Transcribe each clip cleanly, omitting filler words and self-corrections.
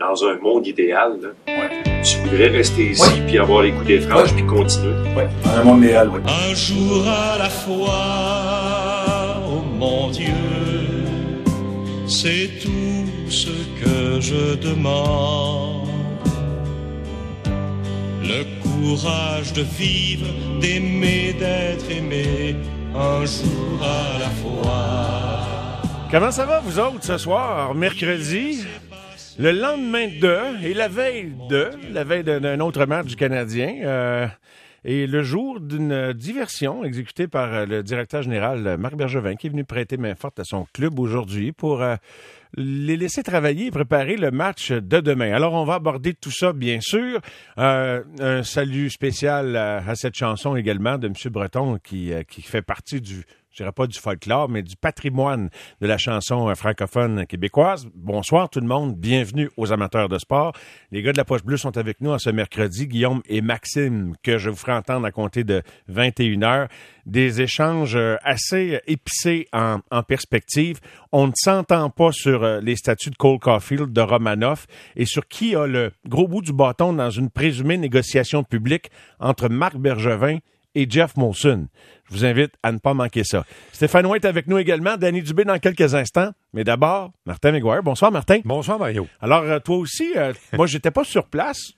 dans un monde idéal, là, tu voudrais rester ici puis avoir les coups des franges puis continuer. Oui, dans un monde idéal, oui. Un jour à la fois, oh mon Dieu, c'est tout ce que je demande. Le courage de vivre, d'aimer, d'être aimé, un jour à la fois. Comment ça va, vous autres, ce soir, mercredi? Le lendemain et la veille d'un autre match du Canadien, et le jour d'une diversion exécutée par le directeur général Marc Bergevin, qui est venu prêter main forte à son club aujourd'hui pour les laisser travailler et préparer le match de demain. Alors, on va aborder tout ça, bien sûr. Un salut spécial à cette chanson également de M. Breton qui fait partie je dirais pas du folklore, mais du patrimoine de la chanson francophone québécoise. Bonsoir tout le monde, bienvenue aux amateurs de sport. Les gars de la Poche Bleue sont avec nous en ce mercredi, Guillaume et Maxime, que je vous ferai entendre à compter de 21h. Des échanges assez épicés en perspective. On ne s'entend pas sur les statuts de Cole Caulfield, de Romanoff, et sur qui a le gros bout du bâton dans une présumée négociation publique entre Marc Bergevin et Jeff Molson. Je vous invite à ne pas manquer ça. Stéphane White avec nous également, Danny Dubé dans quelques instants. Mais d'abord, Martin McGuire. Bonsoir, Martin. Bonsoir, Mario. Alors, toi aussi, moi, j'étais pas sur place.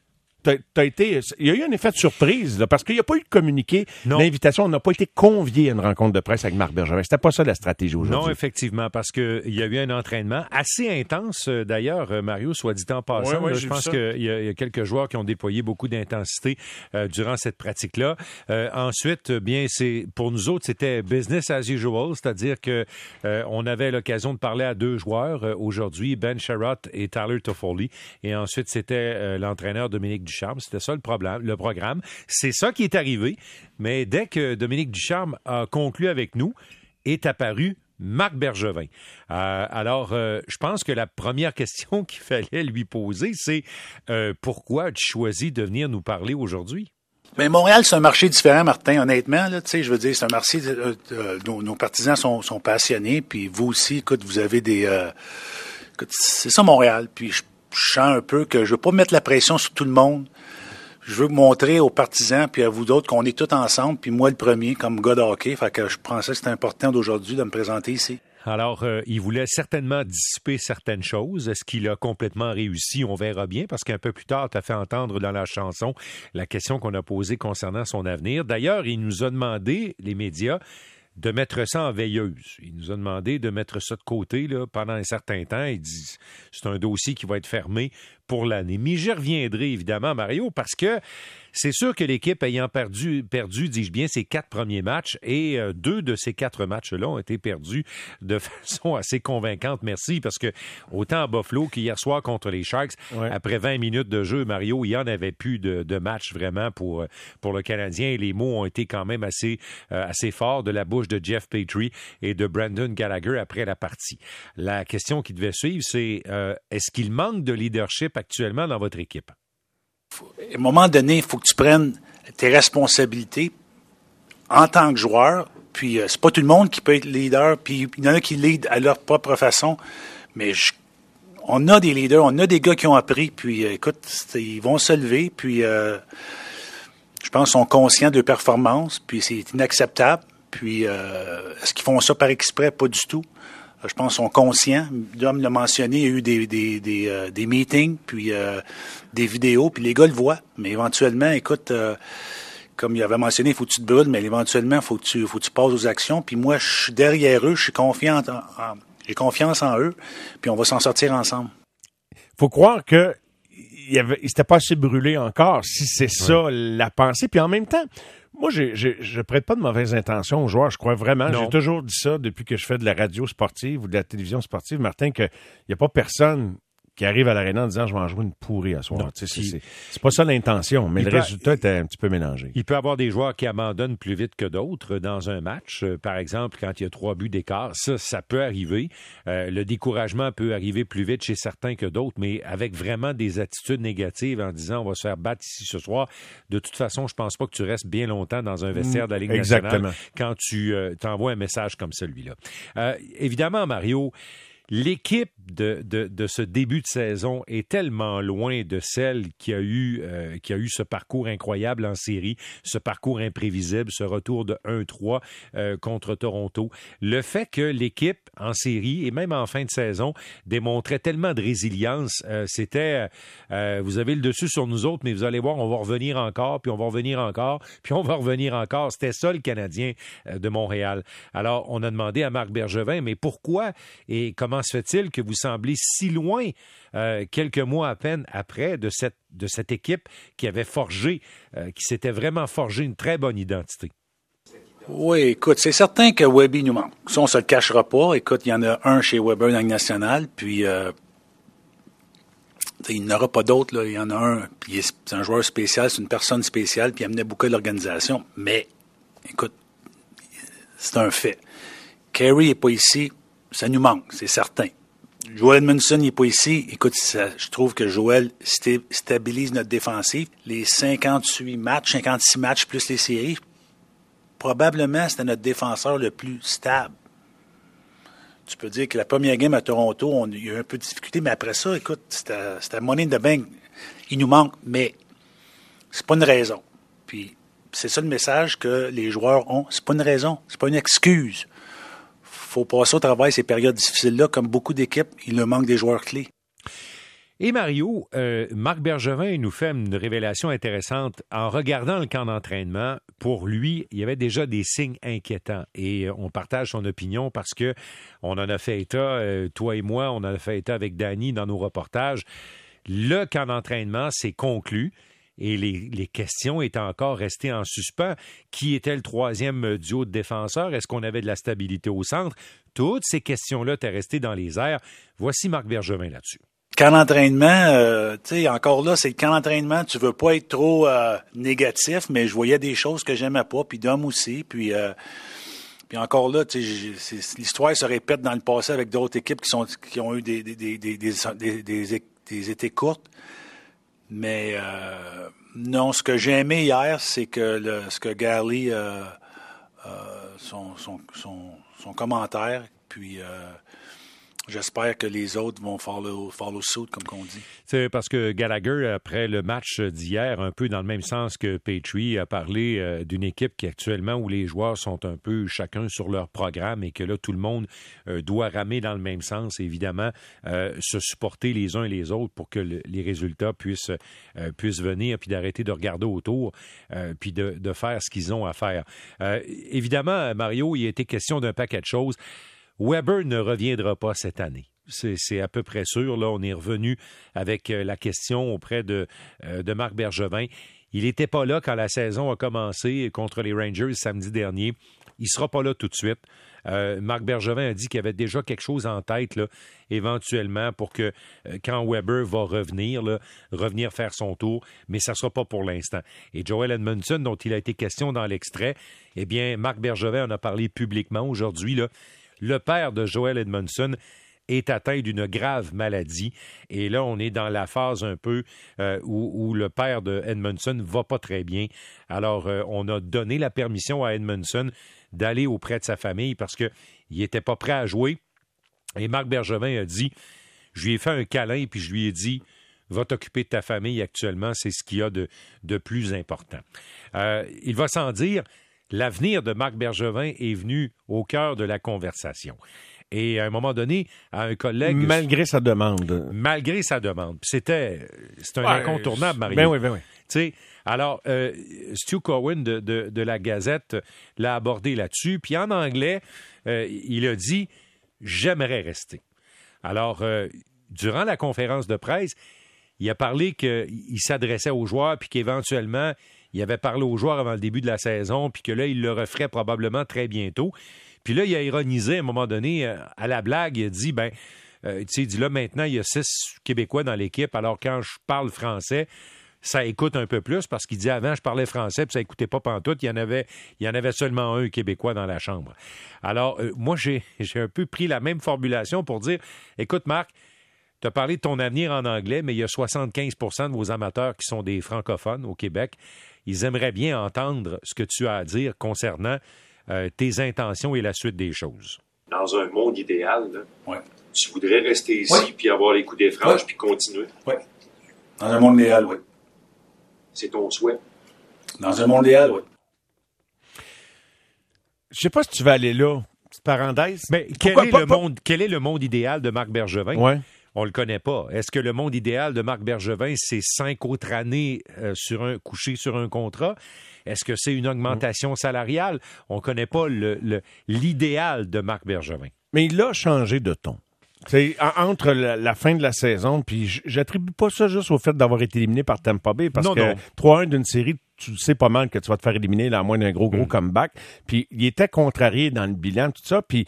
Il y a eu un effet de surprise, là, parce qu'il n'y a pas eu de communiqué. Non. L'invitation, on n'a pas été convié à une rencontre de presse avec Marc Bergevin. C'était pas ça la stratégie aujourd'hui. Non, effectivement, parce qu'il y a eu un entraînement assez intense, d'ailleurs, Mario, soit dit en passant. Ouais, là, je pense qu'il y a quelques joueurs qui ont déployé beaucoup d'intensité durant cette pratique-là. Ensuite, bien, pour nous autres, c'était business as usual, c'est-à-dire que on avait l'occasion de parler à deux joueurs aujourd'hui, Ben Sherratt et Tyler Toffoli. Et ensuite, c'était l'entraîneur Dominique Ducharme. C'était ça le programme. C'est ça qui est arrivé. Mais dès que Dominique Ducharme a conclu avec nous, est apparu Marc Bergevin. Alors, je pense que la première question qu'il fallait lui poser, c'est pourquoi tu choisis de venir nous parler aujourd'hui? Mais Montréal, c'est un marché différent, Martin, honnêtement. Là, je veux dire, c'est un marché... nos partisans sont passionnés, puis vous aussi, écoute, vous avez des... c'est ça, Montréal. Puis je sens un peu que je veux pas mettre la pression sur tout le monde. Je veux montrer aux partisans puis à vous d'autres qu'on est tous ensemble, puis moi le premier comme gars de hockey. Fait que je pensais que c'était important d'aujourd'hui de me présenter ici. Alors, il voulait certainement dissiper certaines choses. Est-ce qu'il a complètement réussi? On verra bien, parce qu'un peu plus tard, tu as fait entendre dans la chanson la question qu'on a posée concernant son avenir. D'ailleurs, il nous a demandé, les médias, de mettre ça en veilleuse. Il nous a demandé de mettre ça de côté là, pendant un certain temps. Il dit c'est un dossier qui va être fermé pour l'année. Mais j'y reviendrai évidemment, Mario, parce que c'est sûr que l'équipe ayant perdu, dis-je bien, ses 4 premiers matchs, et 2 de ces 4 matchs-là ont été perdus de façon assez convaincante. Merci, parce que autant à Buffalo qu'hier soir contre les Sharks, après 20 minutes de jeu, Mario, il n'y en avait plus de match vraiment pour le Canadien. Et les mots ont été quand même assez forts de la bouche de Jeff Petrie et de Brandon Gallagher après la partie. La question qui devait suivre, c'est est-ce qu'il manque de leadership actuellement dans votre équipe? À un moment donné, il faut que tu prennes tes responsabilités en tant que joueur. Puis c'est pas tout le monde qui peut être leader. Puis il y en a qui lead à leur propre façon. Mais on a des leaders, on a des gars qui ont appris. Puis écoute, ils vont se lever. Puis je pense qu'ils sont conscients de leur performance. Puis c'est inacceptable. Puis est-ce qu'ils font ça par exprès? Pas du tout. Je pense qu'ils sont conscients. Dom l'a mentionné, il y a eu des meetings, puis des vidéos, puis les gars le voient. Mais éventuellement, écoute, comme il avait mentionné, il faut que tu te brûles, mais éventuellement, il faut que tu passes aux actions. Puis moi, je suis derrière eux, je suis confiant j'ai confiance en eux, puis on va s'en sortir ensemble. Faut croire que il s'était pas assez brûlé encore, si c'est ça la pensée. Puis en même temps, moi, je prête pas de mauvaises intentions aux joueurs, je crois vraiment. Non. J'ai toujours dit ça depuis que je fais de la radio sportive ou de la télévision sportive, Martin, qu'il n'y a pas personne qui arrive à l'aréna en disant « je vais en jouer une pourrie à soir ». C'est pas ça l'intention, mais le résultat était un petit peu mélangé. Il peut y avoir des joueurs qui abandonnent plus vite que d'autres dans un match. Par exemple, quand il y a 3 buts d'écart, ça peut arriver. Le découragement peut arriver plus vite chez certains que d'autres, mais avec vraiment des attitudes négatives en disant « on va se faire battre ici ce soir ». De toute façon, je pense pas que tu restes bien longtemps dans un vestiaire de la Ligue nationale quand tu t'envoies un message comme celui-là. Évidemment, Mario, L'équipe de ce début de saison est tellement loin de celle qui a eu ce parcours incroyable en série, ce parcours imprévisible, ce retour de 1-3 contre Toronto. Le fait que l'équipe en série et même en fin de saison démontrait tellement de résilience, c'était vous avez le dessus sur nous autres, mais vous allez voir, on va revenir encore, puis on va revenir encore, puis on va revenir encore. C'était ça le Canadien de Montréal. Alors, on a demandé à Marc Bergevin, mais pourquoi et comment se fait-il que vous semblez si loin, quelques mois à peine après, de cette équipe qui avait forgé, qui s'était vraiment forgé une très bonne identité? Oui, écoute, c'est certain que Webby nous manque. Ça, on se le cachera pas. Écoute, il y en a un chez Weber dans la Ligue nationale, puis il n'y en aura pas d'autres. Là. Il y en a un, puis c'est un joueur spécial, c'est une personne spéciale, puis il amenait beaucoup de l'organisation. Mais, écoute, c'est un fait. Carey n'est pas ici, ça nous manque, c'est certain. Joel Edmondson n'est pas ici. Écoute, je trouve que Joel stabilise notre défensive. Les 56 matchs plus les séries, probablement c'était notre défenseur le plus stable. Tu peux dire que la première game à Toronto, il y a eu un peu de difficulté, mais après ça, écoute, c'était money in the bank. Il nous manque, mais c'est pas une raison. Puis c'est ça le message que les joueurs ont. C'est pas une raison, c'est pas une excuse. Faut passer au travail ces périodes difficiles-là. Comme beaucoup d'équipes, il leur manque des joueurs clés. Et Mario, Marc Bergevin nous fait une révélation intéressante. En regardant le camp d'entraînement, pour lui, il y avait déjà des signes inquiétants. Et on partage son opinion parce que on en a fait état, toi et moi, on en a fait état avec Danny dans nos reportages. Le camp d'entraînement s'est conclu. Et les questions étaient encore restées en suspens. Qui était le troisième duo de défenseurs? Est-ce qu'on avait de la stabilité au centre? Toutes ces questions-là étaient restées dans les airs. Voici Marc Bergevin là-dessus. Camp d'entraînement, tu sais, encore là, c'est le camp d'entraînement. Tu veux pas être trop négatif, mais je voyais des choses que j'aimais pas, puis Dom aussi. Puis encore là, tu sais, l'histoire se répète dans le passé avec d'autres équipes qui ont eu des étés courtes. Mais non, ce que j'ai aimé hier, c'est que ce que Gary, son commentaire, puis j'espère que les autres vont follow suit, comme qu'on dit. C'est parce que Gallagher, après le match d'hier, un peu dans le même sens que Petrie, a parlé d'une équipe qui actuellement, où les joueurs sont un peu chacun sur leur programme et que là, tout le monde doit ramer dans le même sens, évidemment, se supporter les uns et les autres pour que les résultats puissent venir, puis d'arrêter de regarder autour, puis de faire ce qu'ils ont à faire. Évidemment, Mario, il a été question d'un paquet de choses. Weber ne reviendra pas cette année. C'est à peu près sûr. Là, on est revenu avec la question auprès de Marc Bergevin. Il n'était pas là quand la saison a commencé contre les Rangers samedi dernier. Il ne sera pas là tout de suite. Marc Bergevin a dit qu'il y avait déjà quelque chose en tête, là, éventuellement, pour que quand Weber va revenir faire son tour, mais ça ne sera pas pour l'instant. Et Joel Edmondson, dont il a été question dans l'extrait, eh bien, Marc Bergevin en a parlé publiquement aujourd'hui, là. Le père de Joel Edmondson est atteint d'une grave maladie. Et là, on est dans la phase un peu où le père de Edmondson va pas très bien. Alors, on a donné la permission à Edmondson d'aller auprès de sa famille parce qu'il n'était pas prêt à jouer. Et Marc Bergevin a dit, je lui ai fait un câlin puis je lui ai dit, va t'occuper de ta famille actuellement, c'est ce qu'il y a de plus important. Il va sans dire, l'avenir de Marc Bergevin est venu au cœur de la conversation. Et à un moment donné, à un collègue... Malgré sa demande. Malgré sa demande. C'est un incontournable, Mario. Ben oui. Tu sais, alors, Stu Cohen de la Gazette l'a abordé là-dessus. Puis en anglais, il a dit « J'aimerais rester ». Alors, durant la conférence de presse, il a parlé qu'il s'adressait aux joueurs puis qu'éventuellement... Il avait parlé aux joueurs avant le début de la saison, puis que là, il le referait probablement très bientôt. Puis là, il a ironisé à un moment donné, à la blague, il a dit, tu sais, il dit là, maintenant, il y a 6 Québécois dans l'équipe, alors quand je parle français, ça écoute un peu plus, parce qu'il dit avant, je parlais français, puis ça écoutait pas pantoute, il y en avait seulement un Québécois dans la chambre. Alors, moi, j'ai un peu pris la même formulation pour dire, écoute, Marc, tu as parlé de ton avenir en anglais, mais il y a 75% de vos amateurs qui sont des francophones au Québec. Ils aimeraient bien entendre ce que tu as à dire concernant tes intentions et la suite des choses. Dans un monde idéal, là, Tu voudrais rester ici, puis avoir les coups des franges, puis continuer? Oui. Dans un monde idéal, oui. C'est ton souhait? Dans un monde idéal, oui. Je sais pas si tu vas aller là. Petite parenthèse. Mais quel est le monde idéal de Marc Bergevin? Ouais. On le connaît pas. Est-ce que le monde idéal de Marc Bergevin, c'est 5 autres années couché sur un contrat? Est-ce que c'est une augmentation salariale? On connaît pas l'idéal de Marc Bergevin. Mais il a changé de ton. C'est entre la fin de la saison, puis j'attribue pas ça juste au fait d'avoir été éliminé par Tampa Bay, parce que 3-1 d'une série, tu sais pas mal que tu vas te faire éliminer là, à moins d'un gros comeback. Puis il était contrarié dans le bilan, tout ça, puis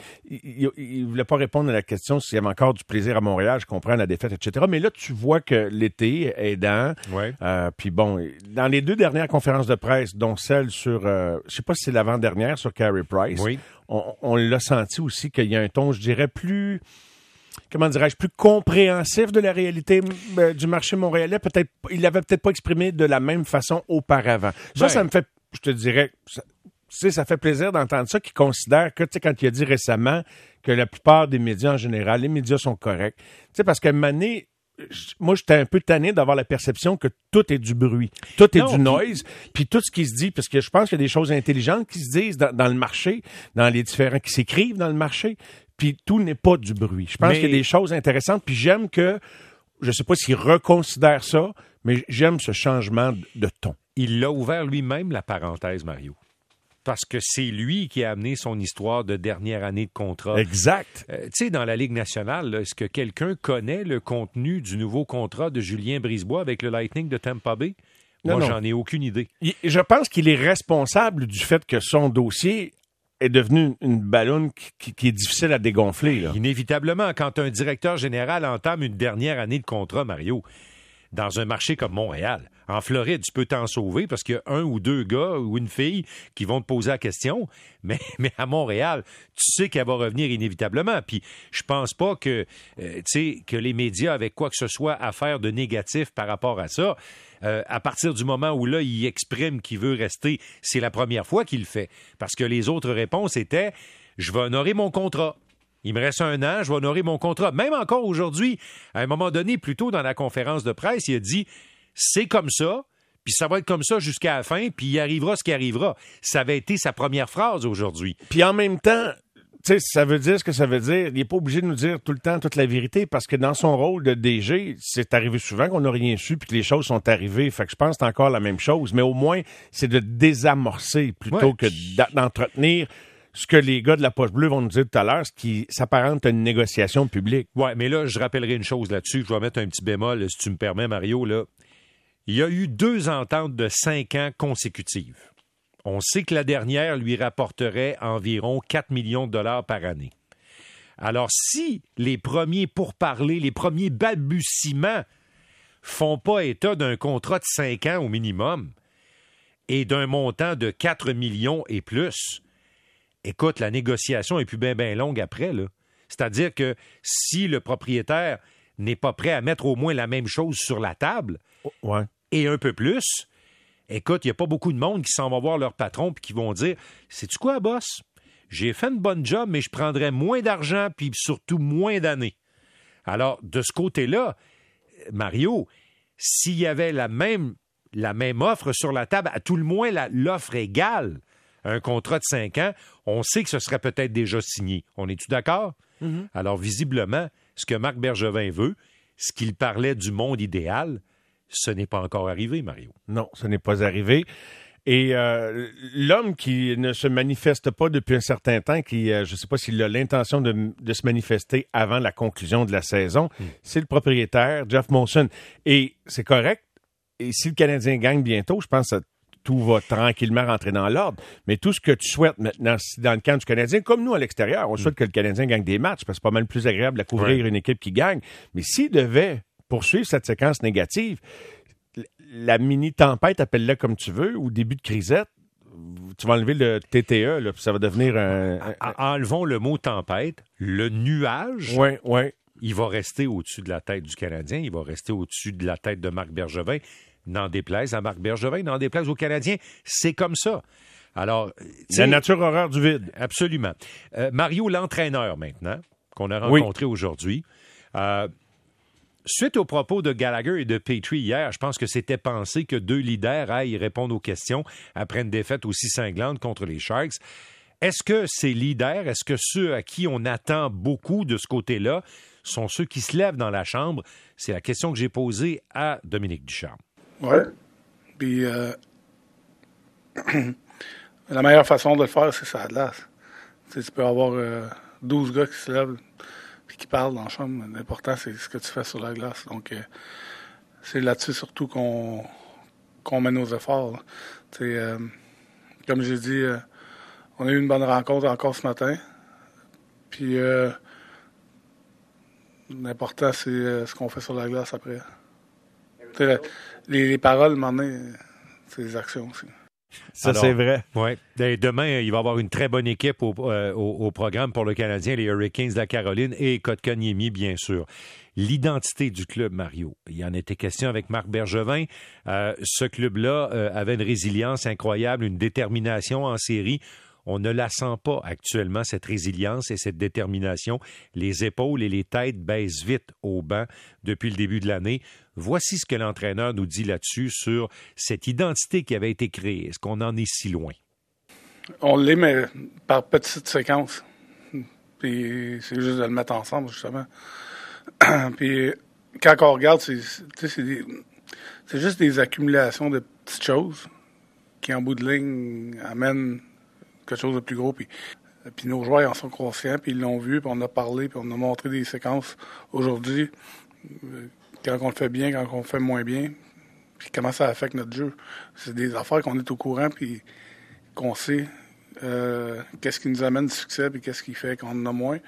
il voulait pas répondre à la question s'il y avait encore du plaisir à Montréal, je comprends la défaite, etc. Mais là, tu vois que l'été est aidant. Ouais. Puis bon, dans les 2 dernières conférences de presse, dont celle sur, je sais pas si c'est l'avant-dernière, sur Carey Price, on l'a senti aussi qu'il y a un ton, je dirais, plus... Comment dirais-je, plus compréhensif de la réalité du marché montréalais. Peut-être, il l'avait peut-être pas exprimé de la même façon auparavant. Ça me fait, je te dirais, ça fait plaisir d'entendre ça, qu'il considère que, tu sais, quand il a dit récemment que la plupart des médias en général, les médias sont corrects. Tu sais, parce qu'à un moment donné, moi, j'étais un peu tanné d'avoir la perception que tout est du bruit, tout est du noise, puis tout ce qui se dit, parce que je pense qu'il y a des choses intelligentes qui se disent dans le marché, dans les différents, qui s'écrivent dans le marché, puis tout n'est pas du bruit. Je pense qu'il y a des choses intéressantes, puis j'aime que, je sais pas s'il reconsidère ça, mais j'aime ce changement de ton. Il l'a ouvert lui-même, la parenthèse, Mario. Parce que c'est lui qui a amené son histoire de dernière année de contrat. Exact. Tu sais, dans la Ligue nationale, là, est-ce que quelqu'un connaît le contenu du nouveau contrat de Julien Brisebois avec le Lightning de Tampa Bay? Moi, j'en ai aucune idée. Je pense qu'il est responsable du fait que son dossier est devenu une ballonne qui est difficile à dégonfler. Là. Inévitablement, quand un directeur général entame une dernière année de contrat, Mario, dans un marché comme Montréal, en Floride, tu peux t'en sauver parce qu'il y a 1 ou 2 gars ou une fille qui vont te poser la question, mais à Montréal, tu sais qu'elle va revenir inévitablement. Puis je pense pas que, que les médias avaient quoi que ce soit à faire de négatif par rapport à ça. À partir du moment où là, il exprime qu'il veut rester, c'est la première fois qu'il le fait. Parce que les autres réponses étaient « Je vais honorer mon contrat ». Il me reste 1 an, je vais honorer mon contrat. Même encore aujourd'hui, à un moment donné, plus tôt dans la conférence de presse, il a dit « C'est comme ça, puis ça va être comme ça jusqu'à la fin, puis il arrivera ce qui arrivera ». Ça avait été sa première phrase aujourd'hui. Puis en même temps, tu sais, ça veut dire ce que ça veut dire. Il n'est pas obligé de nous dire tout le temps toute la vérité, parce que dans son rôle de DG, c'est arrivé souvent qu'on n'a rien su, puis que les choses sont arrivées. Fait que je pense que c'est encore la même chose. Mais au moins, c'est de désamorcer plutôt que d'entretenir ce que les gars de la Poche Bleue vont nous dire tout à l'heure, ce qui s'apparente à une négociation publique. Oui, mais là, je rappellerai une chose là-dessus. Je vais mettre un petit bémol, si tu me permets, Mario. Là. Il y a eu 2 ententes de 5 ans consécutives. On sait que la dernière lui rapporterait environ 4 millions de dollars par année. Alors, si les premiers pourparlers, les premiers balbutiements font pas état d'un contrat de 5 ans au minimum et d'un montant de 4 millions et plus, écoute, la négociation est plus bien longue après, là. C'est-à-dire que si le propriétaire n'est pas prêt à mettre au moins la même chose sur la table, et un peu plus, écoute, il n'y a pas beaucoup de monde qui s'en va voir leur patron et qui vont dire « Sais-tu quoi, boss? J'ai fait une bonne job, mais je prendrais moins d'argent puis surtout moins d'années. » Alors, de ce côté-là, Mario, s'il y avait la même offre sur la table, à tout le moins l'offre égale, un contrat de 5 ans, on sait que ce serait peut-être déjà signé. On est-tu d'accord? Mm-hmm. Alors, visiblement, ce que Marc Bergevin veut, ce qu'il parlait du monde idéal, ce n'est pas encore arrivé, Mario. Non, ce n'est pas arrivé. Et l'homme qui ne se manifeste pas depuis un certain temps, qui, je ne sais pas s'il a l'intention de se manifester avant la conclusion de la saison, c'est le propriétaire, Jeff Molson. Et c'est correct. Et si le Canadien gagne bientôt, je pense que tout va tranquillement rentrer dans l'ordre. Mais tout ce que tu souhaites maintenant, dans le camp du Canadien, comme nous à l'extérieur, on souhaite que le Canadien gagne des matchs, parce que c'est pas mal plus agréable à couvrir une équipe qui gagne. Mais s'il devait poursuivre cette séquence négative, la mini-tempête, appelle-la comme tu veux, ou début de crisette, tu vas enlever le TTE, là, puis ça va devenir Enlevons le mot tempête. Le nuage, il va rester au-dessus de la tête du Canadien, il va rester au-dessus de la tête de Marc Bergevin. N'en déplaise à Marc Bergevin, n'en déplaise aux Canadiens. C'est comme ça. Alors, la nature horreur du vide. Absolument. Mario, l'entraîneur maintenant, qu'on a rencontré aujourd'hui. Suite aux propos de Gallagher et de Petrie hier, je pense que c'était pensé que 2 leaders aillent répondre aux questions après une défaite aussi cinglante contre les Sharks. Est-ce que ces leaders, est-ce que ceux à qui on attend beaucoup de ce côté-là sont ceux qui se lèvent dans la chambre? C'est la question que j'ai posée à Dominique Ducharme. Oui. Puis la meilleure façon de le faire, c'est ça à glace. Tu peux avoir 12 gars qui se lèvent et qui parlent dans la chambre. L'important, c'est ce que tu fais sur la glace. Donc, c'est là-dessus surtout qu'on met nos efforts. Comme j'ai dit, on a eu une bonne rencontre encore ce matin. Puis, l'important, c'est ce qu'on fait sur la glace après. Les paroles, à un moment donné, c'est les actions aussi. Ça, alors, c'est vrai. Ouais. Demain, il va y avoir une très bonne équipe au programme pour le Canadien, les Hurricanes de la Caroline et Kotkaniemi, bien sûr. L'identité du club, Mario. Il y en était question avec Marc Bergevin. Ce club-là avait une résilience incroyable, une détermination en série. On ne la sent pas actuellement, cette résilience et cette détermination. Les épaules et les têtes baissent vite au banc depuis le début de l'année. Voici ce que l'entraîneur nous dit là-dessus sur cette identité qui avait été créée. Est-ce qu'on en est si loin? On l'est, mais par petites séquences. Puis c'est juste de le mettre ensemble, justement. Puis quand on regarde, c'est juste des accumulations de petites choses qui, en bout de ligne, amènent quelque chose de plus gros. Puis nos joueurs en sont conscients, puis ils l'ont vu, puis on a parlé, puis on a montré des séquences aujourd'hui, quand on le fait bien, quand on le fait moins bien, puis comment ça affecte notre jeu. C'est des affaires qu'on est au courant, puis qu'on sait qu'est-ce qui nous amène du succès, puis qu'est-ce qui fait qu'on en a moins.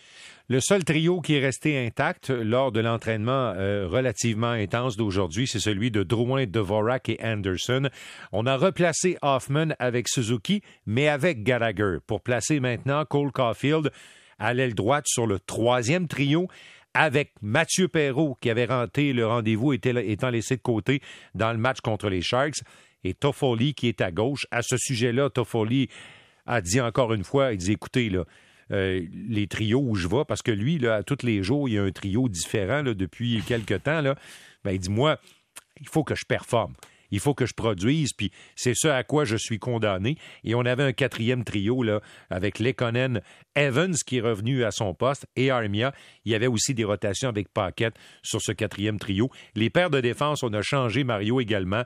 Le seul trio qui est resté intact lors de l'entraînement relativement intense d'aujourd'hui, c'est celui de Drouin, Dvorak et Anderson. On a replacé Hoffman avec Suzuki, mais avec Gallagher, pour placer maintenant Cole Caulfield à l'aile droite sur le 3e trio, avec Mathieu Perreault, qui avait raté le rendez-vous, étant laissé de côté dans le match contre les Sharks, et Toffoli qui est à gauche. À ce sujet-là, Toffoli a dit encore une fois, il dit, écoutez, là, les trios où je vais, parce que lui, là, tous les jours, il y a un trio différent là, depuis quelque temps. Là, ben, il dit, moi, il faut que je performe. Il faut que je produise, puis c'est ce à quoi je suis condamné. Et on avait un 4e trio là, avec Lekonen, Evans qui est revenu à son poste et Armia. Il y avait aussi des rotations avec Paquette sur ce 4e trio. Les paires de défense, on a changé Mario également.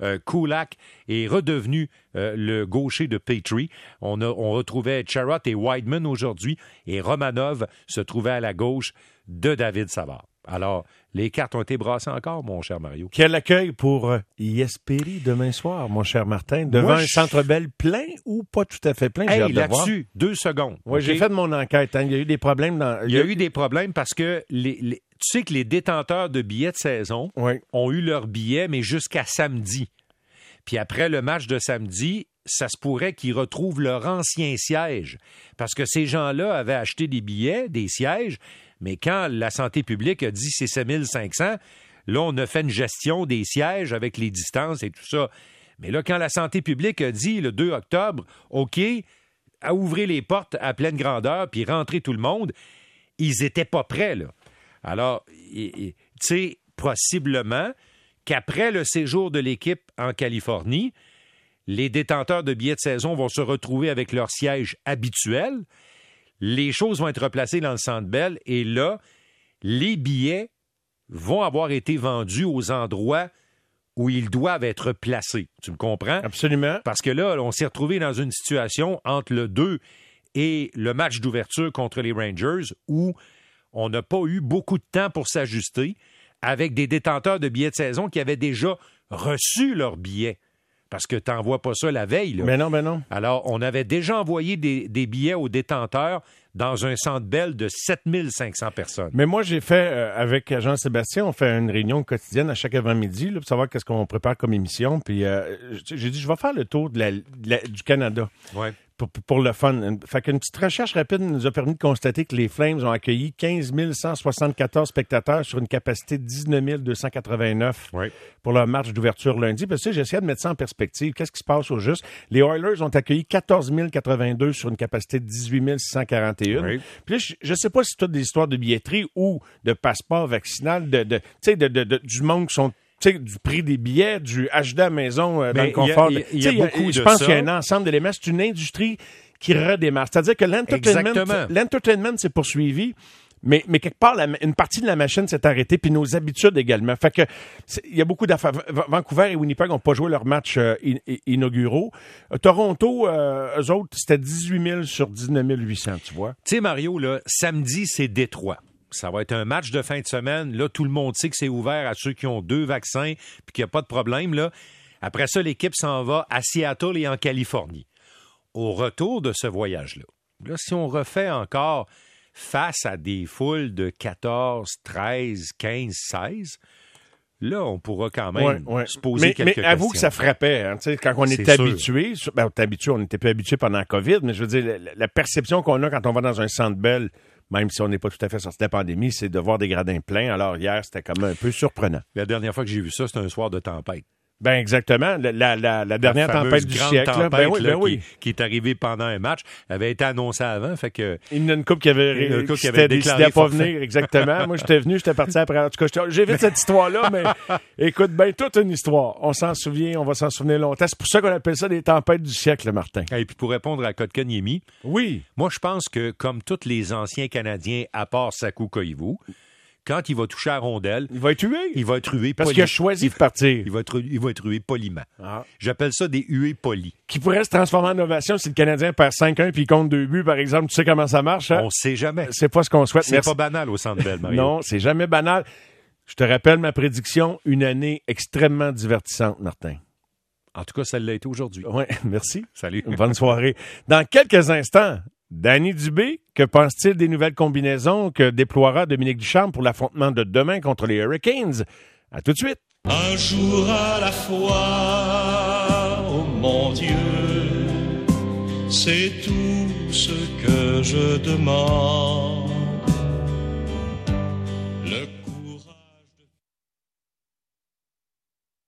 Kulak est redevenu le gaucher de Petrie. On retrouvait Charrot et Wideman aujourd'hui et Romanov se trouvait à la gauche de David Savard. Alors, les cartes ont été brassées encore, mon cher Mario. Quel accueil pour Jesperi demain soir, mon cher Martin? Devant un Centre Bell plein ou pas tout à fait plein? Hey, là-dessus, 2 secondes. Oui, okay? J'ai fait de mon enquête. Hein. Il y a eu des problèmes. Il y a eu des problèmes parce que tu sais que les détenteurs de billets de saison ont eu leurs billets, mais jusqu'à samedi. Puis après le match de samedi, ça se pourrait qu'ils retrouvent leur ancien siège. Parce que ces gens-là avaient acheté des billets, des sièges, mais quand la santé publique a dit c'est 7500, là, on a fait une gestion des sièges avec les distances et tout ça. Mais là, quand la santé publique a dit le 2 octobre, OK, à ouvrir les portes à pleine grandeur puis rentrer tout le monde, ils n'étaient pas prêts, là. Alors, tu sais, possiblement qu'après le séjour de l'équipe en Californie, les détenteurs de billets de saison vont se retrouver avec leur siège habituel. Les choses vont être replacées dans le Centre Bell et là, les billets vont avoir été vendus aux endroits où ils doivent être placés. Tu me comprends? Absolument. Parce que là, on s'est retrouvé dans une situation entre le 2 et le match d'ouverture contre les Rangers où on n'a pas eu beaucoup de temps pour s'ajuster avec des détenteurs de billets de saison qui avaient déjà reçu leurs billets. Parce que tu n'envoies pas ça la veille. Là. Mais non. Alors, on avait déjà envoyé des billets aux détenteurs dans un Centre Bell de 7500 personnes. Mais moi, j'ai fait, avec Jean-Sébastien, on fait une réunion quotidienne à chaque avant-midi là, pour savoir qu'est-ce qu'on prépare comme émission. Puis j'ai dit, je vais faire le tour du Canada. Ouais. pour le fun. Fait qu'une petite recherche rapide nous a permis de constater que les Flames ont accueilli 15 174 spectateurs sur une capacité de 19 289 pour leur match d'ouverture lundi. Parce que j'essaie de mettre ça en perspective. Qu'est-ce qui se passe au juste? Les Oilers ont accueilli 14 082 sur une capacité de 18 641. Puis là, je ne sais pas si c'est toutes des histoires de billetterie ou de passeport vaccinal, du monde qui sont du prix des billets, du acheter à la maison dans le confort. Il y a beaucoup de ça. Je pense qu'il y a un ensemble d'éléments. C'est une industrie qui redémarre. C'est-à-dire que l'entertainment s'est poursuivi, mais quelque part, une partie de la machine s'est arrêtée, puis nos habitudes également. Fait que il y a beaucoup d'affaires. Vancouver et Winnipeg n'ont pas joué leurs matchs inauguraux. Toronto, eux autres, c'était 18 000 sur 19 800, tu vois. Tu sais, Mario, là, samedi, c'est Détroit. Ça va être un match de fin de semaine. Là, tout le monde sait que c'est ouvert à ceux qui ont 2 vaccins puis qu'il n'y a pas de problème. Là. Après ça, l'équipe s'en va à Seattle et en Californie. Au retour de ce voyage-là, là, si on refait encore face à des foules de 14, 13, 15, 16, là, on pourra quand même se poser quelques questions. Mais avoue que ça frappait. Hein, quand on est habitué, on n'était pas habitué pendant la COVID, mais je veux dire, la perception qu'on a quand on va dans un Centre Bell, même si on n'est pas tout à fait sorti de la pandémie, c'est de voir des gradins pleins. Alors hier, c'était quand même un peu surprenant. La dernière fois que j'ai vu ça, c'était un soir de tempête. Ben exactement. La dernière tempête du siècle. Tempête, qui est arrivée pendant un match, avait été annoncée avant. Fait que il y en a une couple qui avait décidé à pas venir. Exactement. Moi, j'étais parti après. En tout cas, j'évite cette histoire-là, mais écoute, toute une histoire. On s'en souvient, on va s'en souvenir longtemps. C'est pour ça qu'on appelle ça des tempêtes du siècle, Martin. Et puis pour répondre à Kotkaniemi, moi, je pense que comme tous les anciens Canadiens, à part Saku Koivu, quand il va toucher à la rondelle... Il va être hué. Il va être hué parce qu'il a choisi de partir. Il va être hué poliment. J'appelle ça des huées polis. Qui pourrait se transformer en ovation si le Canadien perd 5-1 puis il compte 2 buts, par exemple. Tu sais comment ça marche, hein? On sait jamais. C'est pas ce qu'on souhaite. C'est pas banal au Centre Bell, Mario. Non, c'est jamais banal. Je te rappelle ma prédiction, une année extrêmement divertissante, Martin. En tout cas, ça l'a été aujourd'hui. Oui, merci. Salut. Bonne soirée. Dans quelques instants, Danny Dubé, que pense-t-il des nouvelles combinaisons que déploiera Dominique Ducharme pour l'affrontement de demain contre les Hurricanes? À tout de suite. Un jour à la fois, oh mon Dieu, c'est tout ce que je demande. Le